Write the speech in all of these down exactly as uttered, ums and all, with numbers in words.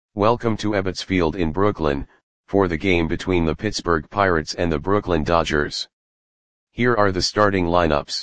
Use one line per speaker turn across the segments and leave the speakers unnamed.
Welcome to Ebbets Field in Brooklyn, for the game between the Pittsburgh Pirates and the Brooklyn Dodgers. Here are the starting lineups.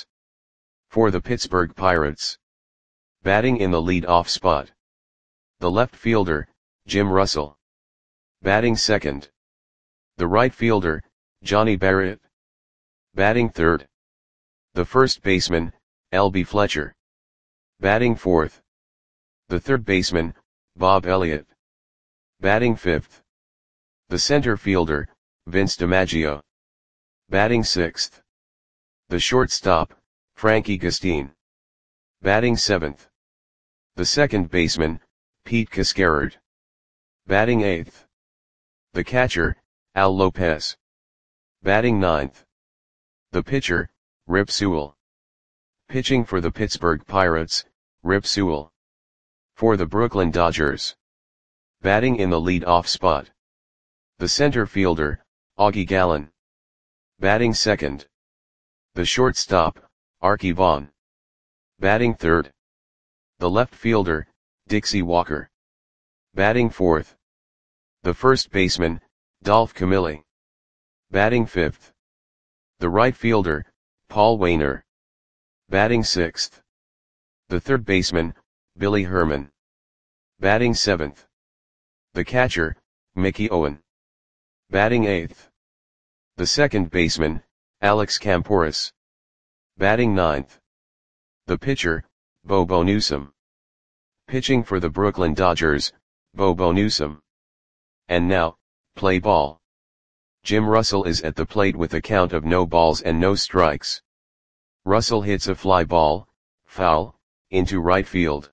For the Pittsburgh Pirates. Batting in the lead-off spot. The left fielder, Jim Russell. Batting second. The right fielder, Johnny Barrett. Batting third. The first baseman, L B Fletcher. Batting fourth. The third baseman, Bob Elliott. Batting fifth. The center fielder, Vince DiMaggio. Batting sixth. The shortstop, Frankie Gastine. Batting seventh. The second baseman, Pete Cascarard. Batting eighth. The catcher, Al Lopez. Batting ninth. The pitcher, Rip Sewell. Pitching for the Pittsburgh Pirates, Rip Sewell. For the Brooklyn Dodgers. Batting in the lead-off spot. The center fielder, Augie Gallen. Batting second. The shortstop, Arky Vaughan. Batting third. The left fielder, Dixie Walker. Batting fourth. The first baseman, Dolph Camilli. Batting fifth. The right fielder, Paul Waner. Batting sixth. The third baseman, Billy Herman. Batting seventh. The catcher, Mickey Owen. Batting eighth. The second baseman, Alex Camporis. Batting ninth. The pitcher, Bobo Newsom. Pitching for the Brooklyn Dodgers, Bobo Newsom. And now, play ball. Jim Russell is at the plate with a count of no balls and no strikes. Russell hits a fly ball, foul, into right field.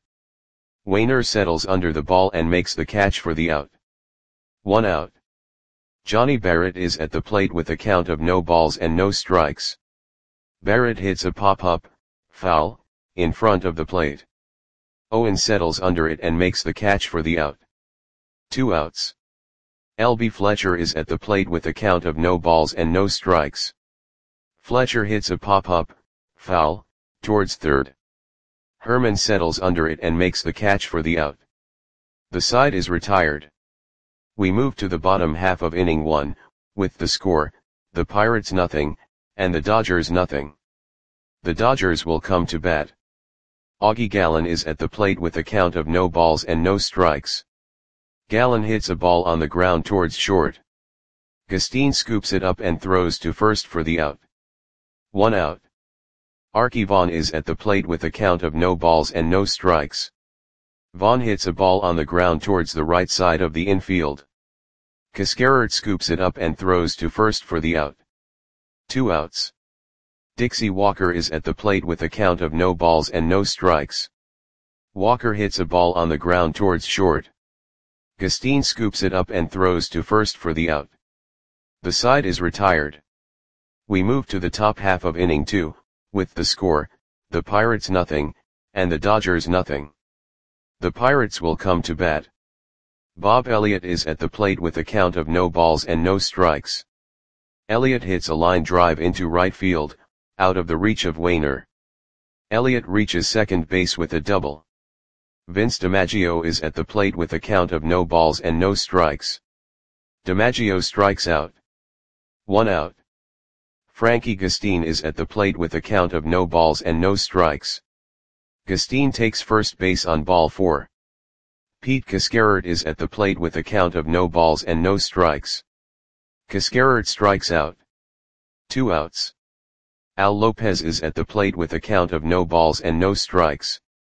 Waner settles under the ball and makes the catch for the out. One out. Johnny Barrett is at the plate with a count of no balls and no strikes. Barrett hits a pop-up, foul, in front of the plate. Owen settles under it and makes the catch for the out. Two outs. L B Fletcher is at the plate with a count of no balls and no strikes. Fletcher hits a pop-up, foul, towards third. Herman settles under it and makes the catch for the out. The side is retired. We move to the bottom half of inning one, with the score, the Pirates nothing, and the Dodgers nothing. The Dodgers will come to bat. Augie Gallen is at the plate with a count of no balls and no strikes. Gallen hits a ball on the ground towards short. Gastine scoops it up and throws to first for the out. One out. Arky Vaughan is at the plate with a count of no balls and no strikes. Vaughan hits a ball on the ground towards the right side of the infield. Cascarard scoops it up and throws to first for the out. Two outs. Dixie Walker is at the plate with a count of no balls and no strikes. Walker hits a ball on the ground towards short. Gastine scoops it up and throws to first for the out. The side is retired. We move to the top half of inning two, with the score, the Pirates nothing, and the Dodgers nothing. The Pirates will come to bat. Bob Elliott is at the plate with a count of no balls and no strikes. Elliott hits a line drive into right field, out of the reach of Waner. Elliott reaches second base with a double. Vince DiMaggio is at the plate with a count of no balls and no strikes. DiMaggio strikes out. One out. Frankie Gastine is at the plate with a count of no balls and no strikes. Gastine takes first base on ball four. Pete Cascarard is at the plate with a count of no balls and no strikes. Cascarard strikes out. Two outs. Al Lopez is at the plate with a count of no balls and no strikes.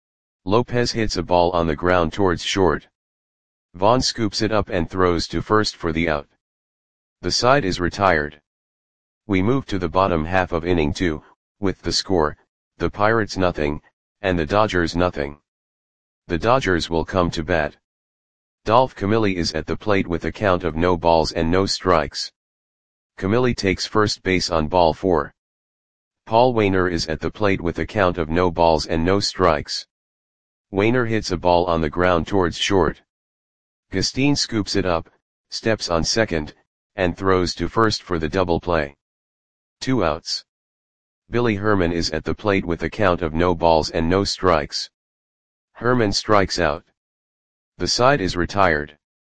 Lopez hits a ball on the ground towards short. Vaughan scoops it up and throws to first for the out. The side is retired. We move to the bottom half of inning two, with the score, the Pirates nothing, and the Dodgers nothing. The Dodgers will come to bat. Dolph Camilli is at the plate with a count of no balls and no strikes. Camilli takes first base on ball four. Paul Waner is at the plate with a count of no balls and no strikes. Waner hits a ball on the ground towards short. Gastine scoops it up, steps on second, and throws to first for the double play. Two outs. Billy Herman is at the plate with a count of no balls and no strikes. Herman strikes out. The side is retired.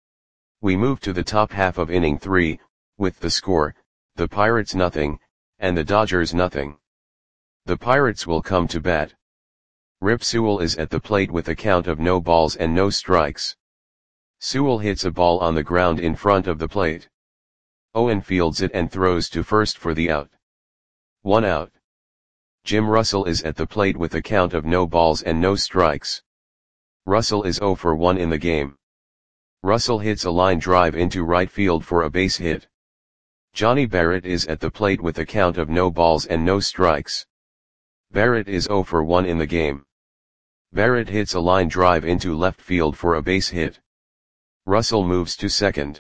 We move to the top half of inning three, with the score, the Pirates nothing, and the Dodgers nothing. The Pirates will come to bat. Rip Sewell is at the plate with a count of no balls and no strikes. Sewell hits a ball on the ground in front of the plate. Owen fields it and throws to first for the out. One out. Jim Russell is at the plate with a count of no balls and no strikes. Russell is oh for one in the game. Russell hits a line drive into right field for a base hit. Johnny Barrett is at the plate with a count of no balls and no strikes. Barrett is oh for one in the game. Barrett hits a line drive into left field for a base hit. Russell moves to second.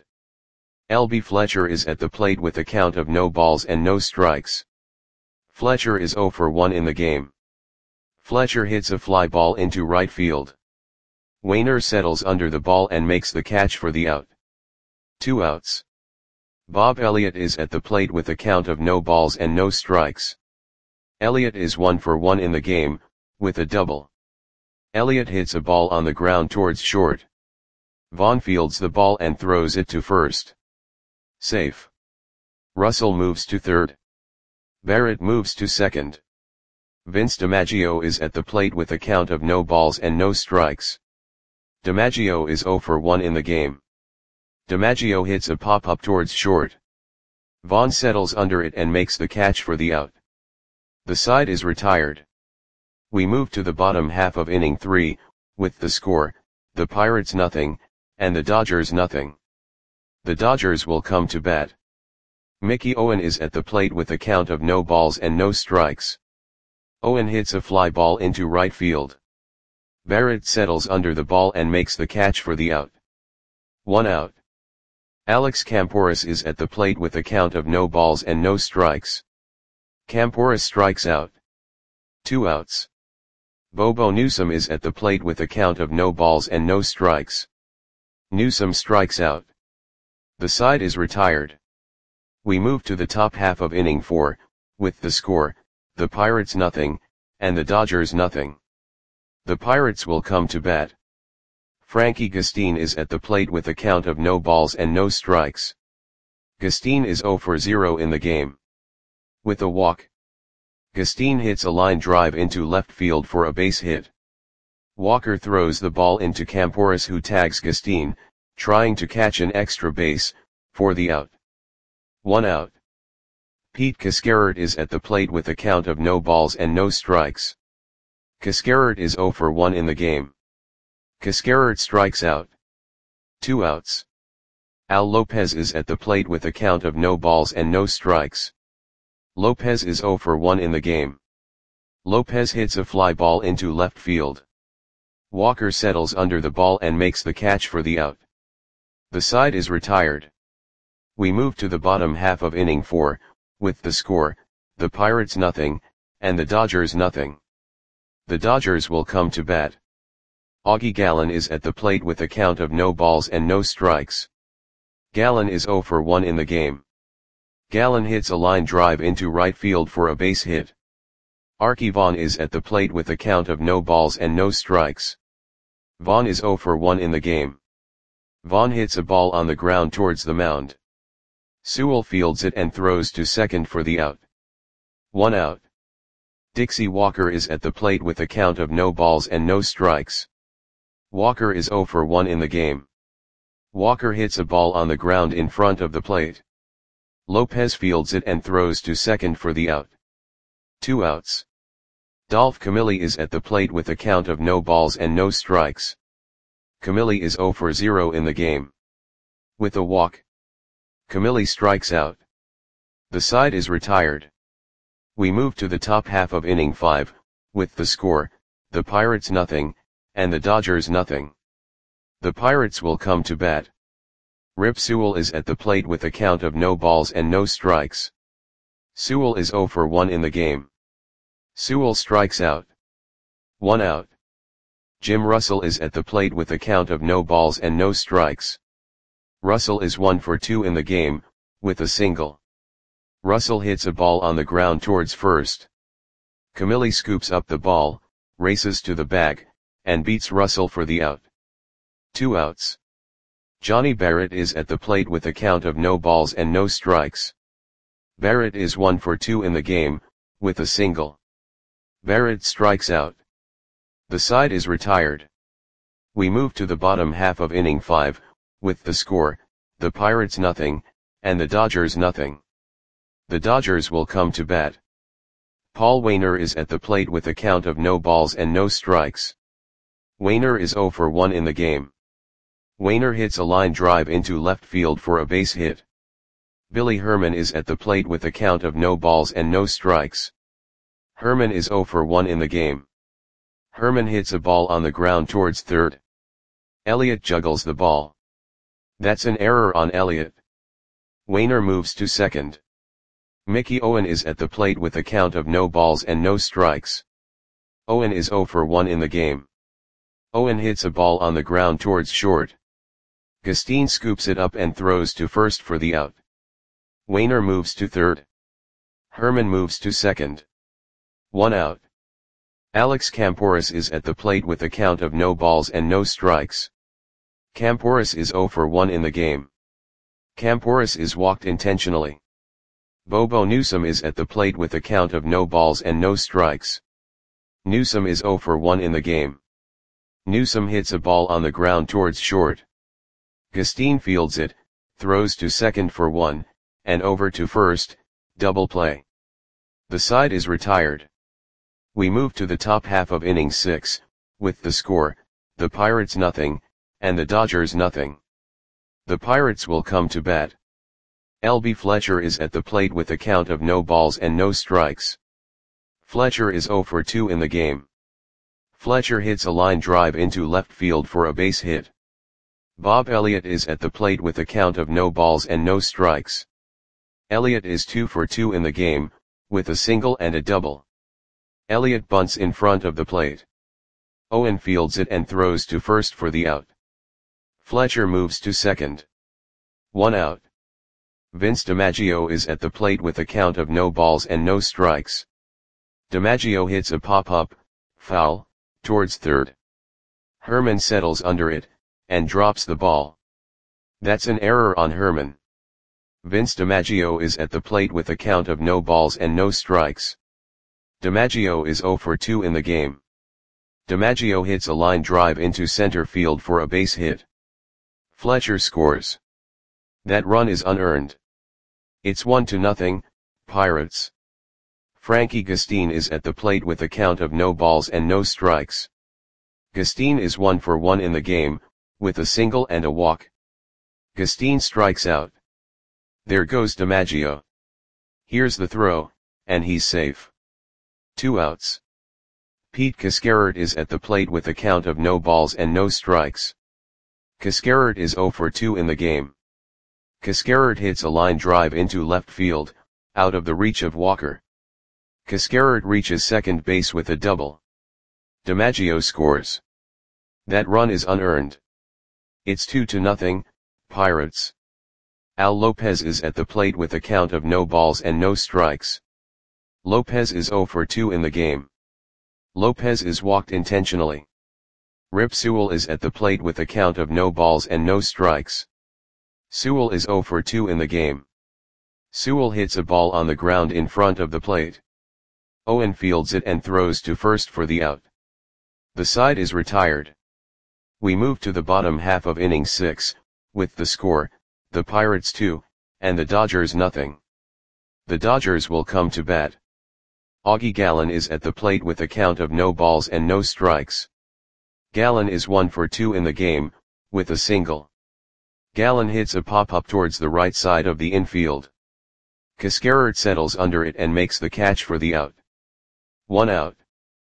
L B Fletcher is at the plate with a count of no balls and no strikes. Fletcher is oh for one in the game. Fletcher hits a fly ball into right field. Wainer settles under the ball and makes the catch for the out. Two outs. Bob Elliott is at the plate with a count of no balls and no strikes. Elliott is one for one in the game, with a double. Elliott hits a ball on the ground towards short. Vaughn fields the ball and throws it to first. Safe. Russell moves to third. Barrett moves to second. Vince DiMaggio is at the plate with a count of no balls and no strikes. DiMaggio is oh for one in the game. DiMaggio hits a pop-up towards short. Vaughn settles under it and makes the catch for the out. The side is retired. We move to the bottom half of inning three, with the score, the Pirates nothing, and the Dodgers nothing. The Dodgers will come to bat. Mickey Owen is at the plate with a count of no balls and no strikes. Owen hits a fly ball into right field. Barrett settles under the ball and makes the catch for the out. One out. Alex Camporis is at the plate with a count of no balls and no strikes. Camporis strikes out. Two outs. Bobo Newsom is at the plate with a count of no balls and no strikes. Newsom strikes out. The side is retired. We move to the top half of inning four, with the score, the Pirates nothing, and the Dodgers nothing. The Pirates will come to bat. Frankie Gustin is at the plate with a count of no balls and no strikes. Gustin is oh for zero in the game. With a walk. Gustin hits a line drive into left field for a base hit. Walker throws the ball into Camporis, who tags Gustin, trying to catch an extra base, for the out. One out. Pete Cascarert is at the plate with a count of no balls and no strikes. Cascarert is oh for one in the game. Cascarert strikes out. Two outs. Al Lopez is at the plate with a count of no balls and no strikes. Lopez is oh for one in the game. Lopez hits a fly ball into left field. Walker settles under the ball and makes the catch for the out. The side is retired. We move to the bottom half of inning four, with the score, the Pirates nothing, and the Dodgers nothing. The Dodgers will come to bat. Augie Gallen is at the plate with a count of no balls and no strikes. Gallen is oh for one in the game. Gallen hits a line drive into right field for a base hit. Archie Vaughn is at the plate with a count of no balls and no strikes. Vaughn is oh for one in the game. Vaughn hits a ball on the ground towards the mound. Sewell fields it and throws to second for the out. One out. Dixie Walker is at the plate with a count of no balls and no strikes. Walker is oh for one in the game. Walker hits a ball on the ground in front of the plate. Lopez fields it and throws to second for the out. Two outs. Dolph Camilli is at the plate with a count of no balls and no strikes. Camilli is oh for zero in the game. With a walk. Camilli strikes out. The side is retired. We move to the top half of inning five, with the score, the Pirates nothing, and the Dodgers nothing. The Pirates will come to bat. Rip Sewell is at the plate with a count of no balls and no strikes. Sewell is oh for one in the game. Sewell strikes out. One out. Jim Russell is at the plate with a count of no balls and no strikes. Russell is one for two in the game, with a single. Russell hits a ball on the ground towards first. Camilli scoops up the ball, races to the bag, and beats Russell for the out. Two outs. Johnny Barrett is at the plate with a count of no balls and no strikes. Barrett is one for two in the game, with a single. Barrett strikes out. The side is retired. We move to the bottom half of inning five, with the score, the Pirates nothing, and the Dodgers nothing. The Dodgers will come to bat. Paul Waner is at the plate with a count of no balls and no strikes. Waner is zero for one in the game. Waner hits a line drive into left field for a base hit. Billy Herman is at the plate with a count of no balls and no strikes. Herman is zero for one in the game. Herman hits a ball on the ground towards third. Elliott juggles the ball. That's an error on Elliott. Waner moves to second. Mickey Owen is at the plate with a count of no balls and no strikes. Owen is zero for one in the game. Owen hits a ball on the ground towards short. Gustine scoops it up and throws to first for the out. Waner moves to third. Herman moves to second. One out. Alex Camporis is at the plate with a count of no balls and no strikes. Camporis is zero for one in the game. Camporis is walked intentionally. Bobo Newsom is at the plate with a count of no balls and no strikes. Newsom is zero for one in the game. Newsom hits a ball on the ground towards short. Gustine fields it, throws to second for one, and over to first, double play. The side is retired. We move to the top half of inning six, with the score, the Pirates nothing, and the Dodgers nothing. The Pirates will come to bat. L B Fletcher is at the plate with a count of no balls and no strikes. Fletcher is zero for two in the game. Fletcher hits a line drive into left field for a base hit. Bob Elliott is at the plate with a count of no balls and no strikes. Elliott is two for two in the game, with a single and a double. Elliott bunts in front of the plate. Owen fields it and throws to first for the out. Fletcher moves to second. One out. Vince DiMaggio is at the plate with a count of no balls and no strikes. DiMaggio hits a pop-up, foul, towards third. Herman settles under it, and drops the ball. That's an error on Herman. Vince DiMaggio is at the plate with a count of no balls and no strikes. DiMaggio is zero for two in the game. DiMaggio hits a line drive into center field for a base hit. Fletcher scores. That run is unearned. It's one to nothing, Pirates. Frankie Gustine is at the plate with a count of no balls and no strikes. Gustine is one for one in the game, with a single and a walk. Gustine strikes out. There goes DiMaggio. Here's the throw, and he's safe. Two outs. Pete Cascarert is at the plate with a count of no balls and no strikes. Cascarert is zero for two in the game. Cascarert hits a line drive into left field, out of the reach of Walker. Cascarert reaches second base with a double. DiMaggio scores. That run is unearned. It's two to nothing, Pirates. Al Lopez is at the plate with a count of no balls and no strikes. Lopez is zero for two in the game. Lopez is walked intentionally. Rip Sewell is at the plate with a count of no balls and no strikes. Sewell is zero for two in the game. Sewell hits a ball on the ground in front of the plate. Owen fields it and throws to first for the out. The side is retired. We move to the bottom half of inning six, with the score, the Pirates two, and the Dodgers nothing. The Dodgers will come to bat. Augie Gallen is at the plate with a count of no balls and no strikes. Gallen is one for two in the game, with a single. Gallen hits a pop-up towards the right side of the infield. Cascarert settles under it and makes the catch for the out. One out.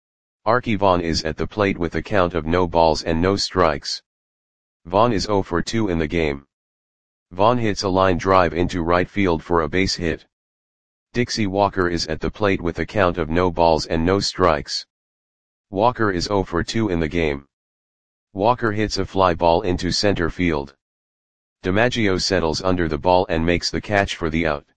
Arky Vaughan is at the plate with a count of no balls and no strikes. Vaughan is zero for two in the game. Vaughan hits a line drive into right field for a base hit. Dixie Walker is at the plate with a count of no balls and no strikes. Walker is zero for two in the game. Walker hits a fly ball into center field. DiMaggio settles under the ball and makes the catch for the out.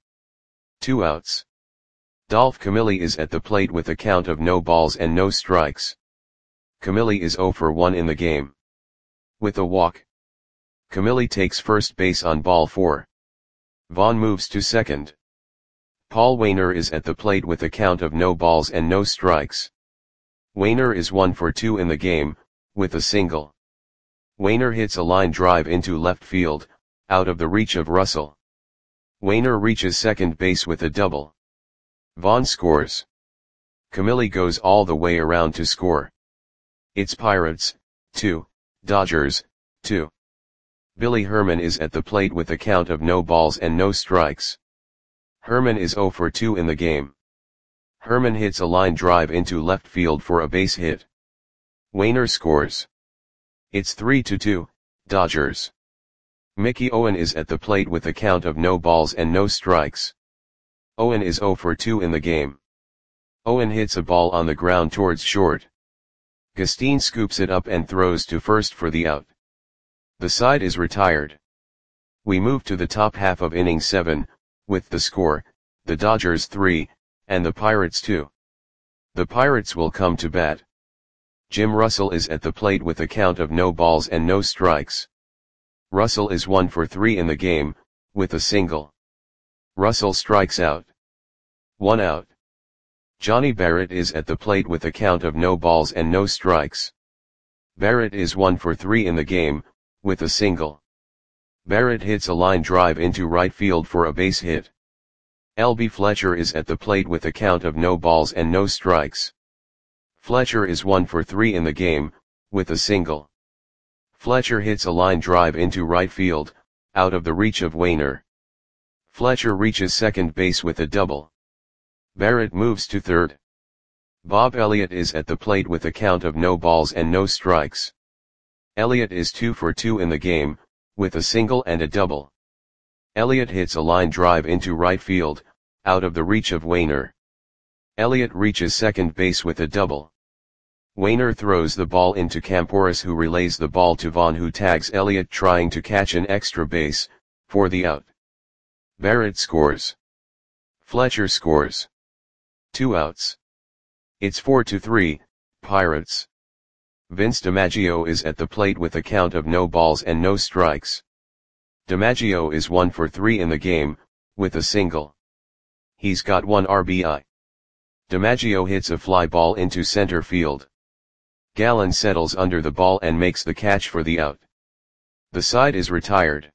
Two outs. Dolph Camilli is at the plate with a count of no balls and no strikes. Camilli is zero for one in the game. With a walk. Camille takes first base on ball four. Vaughn moves to second. Paul Waner is at the plate with a count of no balls and no strikes. Waner is one for two in the game, with a single. Waner hits a line drive into left field, out of the reach of Russell. Waner reaches second base with a double. Vaughn scores. Camille goes all the way around to score. It's Pirates, two, Dodgers, two. Billy Herman is at the plate with a count of no balls and no strikes. Herman is zero for two in the game. Herman hits a line drive into left field for a base hit. Waner scores. It's three to two, Dodgers. Mickey Owen is at the plate with a count of no balls and no strikes. Owen is zero for two in the game. Owen hits a ball on the ground towards short. Gustine scoops it up and throws to first for the out. The side is retired. We move to the top half of inning seven, with the score, the Dodgers three, and the Pirates two. The Pirates will come to bat. Jim Russell is at the plate with a count of no balls and no strikes. Russell is one for three in the game, with a single. Russell strikes out. One out. Johnny Barrett is at the plate with a count of no balls and no strikes. Barrett is one for three in the game, with a single. Barrett hits a line drive into right field for a base hit. L B Fletcher is at the plate with a count of no balls and no strikes. Fletcher is one for three in the game, with a single. Fletcher hits a line drive into right field, out of the reach of Waner. Fletcher reaches second base with a double. Barrett moves to third. Bob Elliott is at the plate with a count of no balls and no strikes. Elliott is two for two in the game, with a single and a double. Elliott hits a line drive into right field, out of the reach of Waner. Elliott reaches second base with a double. Waner throws the ball into Camporis, who relays the ball to Vaughn, who tags Elliott trying to catch an extra base, for the out. Barrett scores. Fletcher scores. Two outs. It's four to three, Pirates. Vince DiMaggio is at the plate with a count of no balls and no strikes. DiMaggio is one for three in the game, with a single. He's got one R B I. DiMaggio hits a fly ball into center field. Gallen settles under the ball and makes the catch for the out. The side is retired.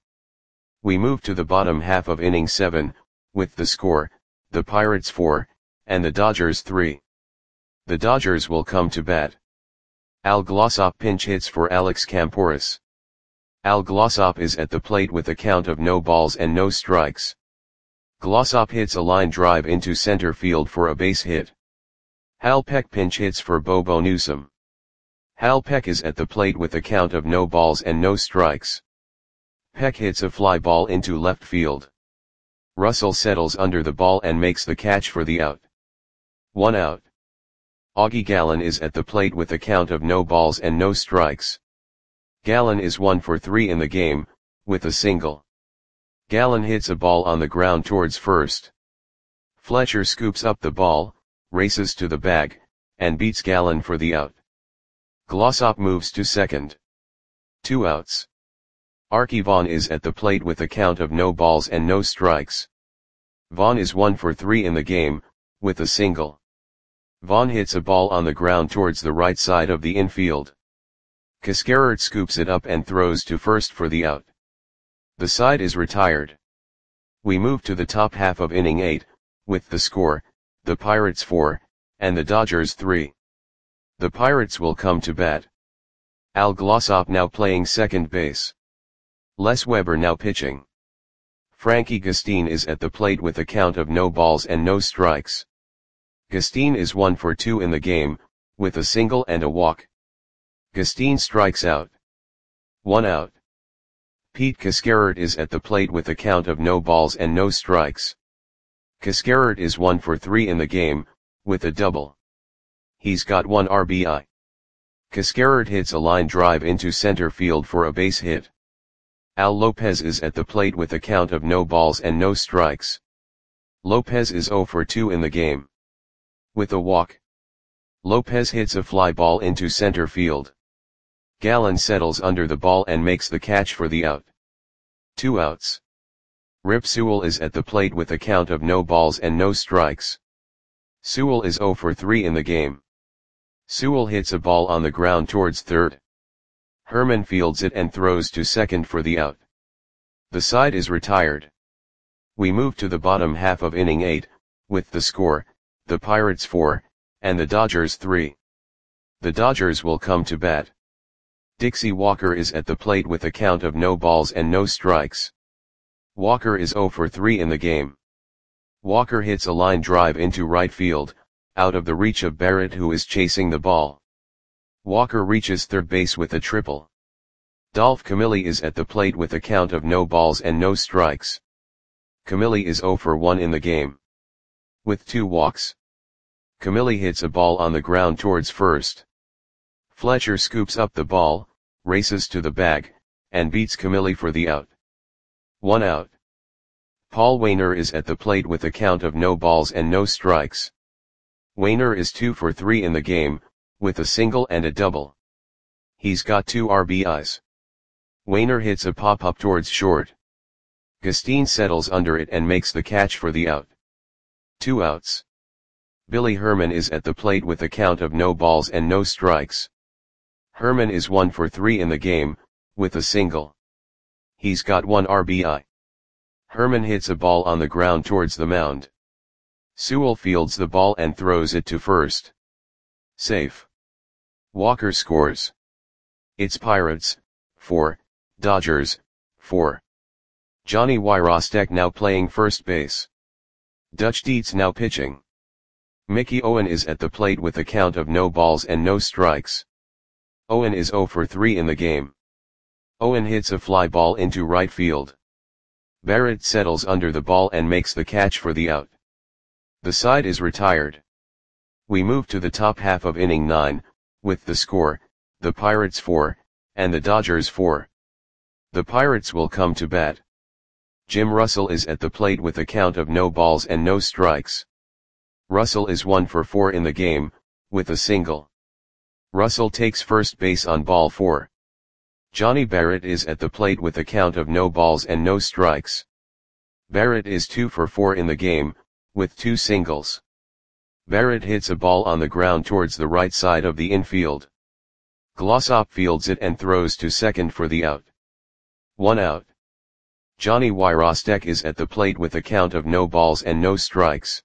We move to the bottom half of inning seven, with the score, the Pirates four, and the Dodgers three. The Dodgers will come to bat. Al Glossop pinch hits for Alex Camporis. Al Glossop is at the plate with a count of no balls and no strikes. Glossop hits a line drive into center field for a base hit. Hal Peck pinch hits for Bobo Newsom. Hal Peck is at the plate with a count of no balls and no strikes. Peck hits a fly ball into left field. Russell settles under the ball and makes the catch for the out. One out. Augie Gallen is at the plate with a count of no balls and no strikes. Gallen is one for three in the game, with a single. Gallen hits a ball on the ground towards first. Fletcher scoops up the ball, races to the bag, and beats Gallen for the out. Glossop moves to second. Two outs. Archie Vaughn is at the plate with a count of no balls and no strikes. Vaughn is one for three in the game, with a single. Vaughn hits a ball on the ground towards the right side of the infield. Cascarert scoops it up and throws to first for the out. The side is retired. We move to the top half of inning eight, with the score, the Pirates four, and the Dodgers three. The Pirates will come to bat. Al Glossop now playing second base. Les Weber now pitching. Frankie Gustine is at the plate with a count of no balls and no strikes. Gustine is one for two in the game, with a single and a walk. Gustine strikes out. One out. Pete Cascarert is at the plate with a count of no balls and no strikes. Cascarert is one for three in the game, with a double. He's got one R B I. Cascarert hits a line drive into center field for a base hit. Al Lopez is at the plate with a count of no balls and no strikes. Lopez is zero for two in the game. With a walk. Lopez hits a fly ball into center field. Gallen settles under the ball and makes the catch for the out. Two outs. Rip Sewell is at the plate with a count of no balls and no strikes. Sewell is oh for three in the game. Sewell hits a ball on the ground towards third. Herman fields it and throws to second for the out. The side is retired. We move to the bottom half of inning eight, with the score, the Pirates four, and the Dodgers three. The Dodgers will come to bat. Dixie Walker is at the plate with a count of no balls and no strikes. Walker is oh for three in the game. Walker hits a line drive into right field, out of the reach of Barrett, who is chasing the ball. Walker reaches third base with a triple. Dolph Camilli is at the plate with a count of no balls and no strikes. Camilli is oh for one in the game. With two walks. Camilli hits a ball on the ground towards first. Fletcher scoops up the ball, races to the bag, and beats Camilli for the out. One out. Paul Waner is at the plate with a count of no balls and no strikes. Waner is two for three in the game, with a single and a double. He's got two R B Is. Waner hits a pop-up towards short. Gustine settles under it and makes the catch for the out. Two outs. Billy Herman is at the plate with a count of no balls and no strikes. Herman is one for three in the game, with a single. He's got one R B I. Herman hits a ball on the ground towards the mound. Sewell fields the ball and throws it to first. Safe. Walker scores. It's Pirates, four, Dodgers, four. Johnny Wyrostek now playing first base. Dutch Dietz now pitching. Mickey Owen is at the plate with a count of no balls and no strikes. Owen is oh for three in the game. Owen hits a fly ball into right field. Barrett settles under the ball and makes the catch for the out. The side is retired. We move to the top half of inning nine, with the score, the Pirates four, and the Dodgers four. The Pirates will come to bat. Jim Russell is at the plate with a count of no balls and no strikes. Russell is one for four in the game, with a single. Russell takes first base on ball four. Johnny Barrett is at the plate with a count of no balls and no strikes. Barrett is two for four in the game, with two singles. Barrett hits a ball on the ground towards the right side of the infield. Glossop fields it and throws to second for the out. One out. Johnny Wyrostek is at the plate with a count of no balls and no strikes.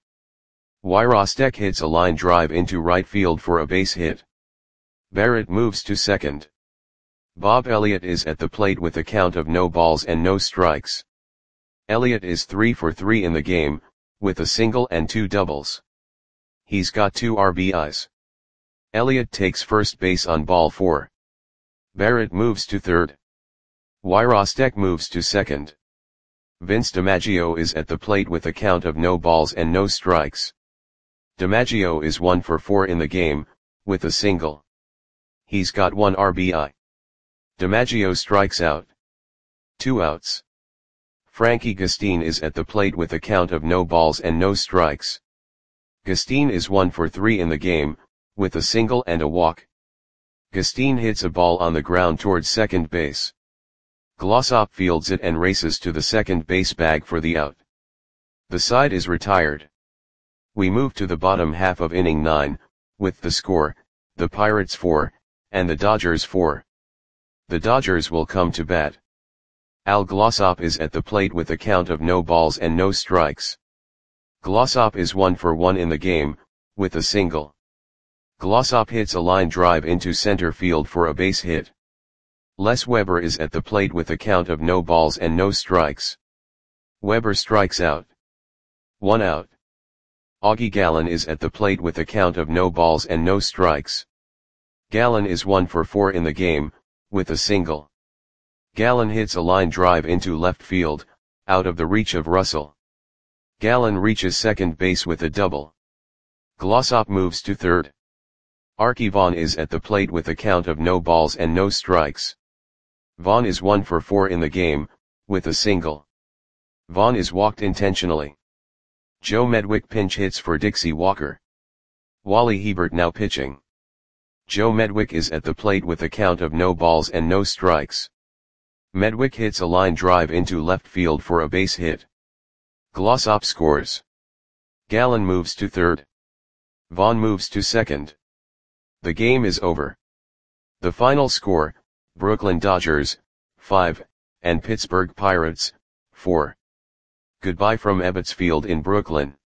Wyrostek hits a line drive into right field for a base hit. Barrett moves to second. Bob Elliott is at the plate with a count of no balls and no strikes. Elliott is three for three in the game, with a single and two doubles. He's got two R B Is. Elliott takes first base on ball four. Barrett moves to third. Wyrostek moves to second. Vince DiMaggio is at the plate with a count of no balls and no strikes. DiMaggio is one for four in the game, with a single. He's got one R B I. DiMaggio strikes out. Two outs. Frankie Gustine is at the plate with a count of no balls and no strikes. Gustine is one for three in the game, with a single and a walk. Gustine hits a ball on the ground towards second base. Glossop fields it and races to the second base bag for the out. The side is retired. We move to the bottom half of inning nine, with the score, the Pirates four, and the Dodgers four. The Dodgers will come to bat. Al Glossop is at the plate with a count of no balls and no strikes. Glossop is one for one in the game, with a single. Glossop hits a line drive into center field for a base hit. Les Weber is at the plate with a count of no balls and no strikes. Weber strikes out. One out. Augie Gallen is at the plate with a count of no balls and no strikes. Gallen is one for four in the game, with a single. Gallen hits a line drive into left field, out of the reach of Russell. Gallen reaches second base with a double. Glossop moves to third. Archie Vaughn is at the plate with a count of no balls and no strikes. Vaughn is one for four in the game, with a single. Vaughn is walked intentionally. Joe Medwick pinch hits for Dixie Walker. Wally Hebert now pitching. Joe Medwick is at the plate with a count of no balls and no strikes. Medwick hits a line drive into left field for a base hit. Glossop scores. Gallen moves to third. Vaughn moves to second. The game is over. The final score, Brooklyn Dodgers, five, and Pittsburgh Pirates, four. Goodbye from Ebbets Field in Brooklyn.